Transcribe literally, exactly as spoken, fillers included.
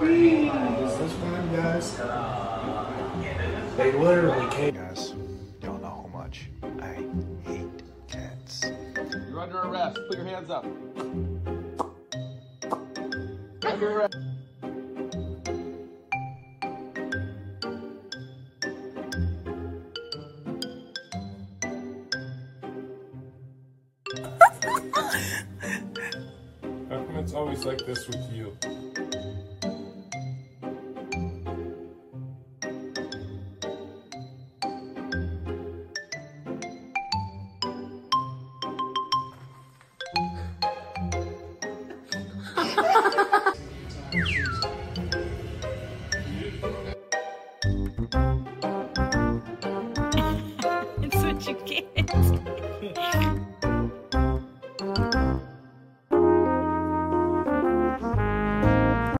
This one, guys. They literally came. Guys, y'all know how much I hate cats. You're under arrest. Put your hands up. Under arrest. How come it's always like this with you?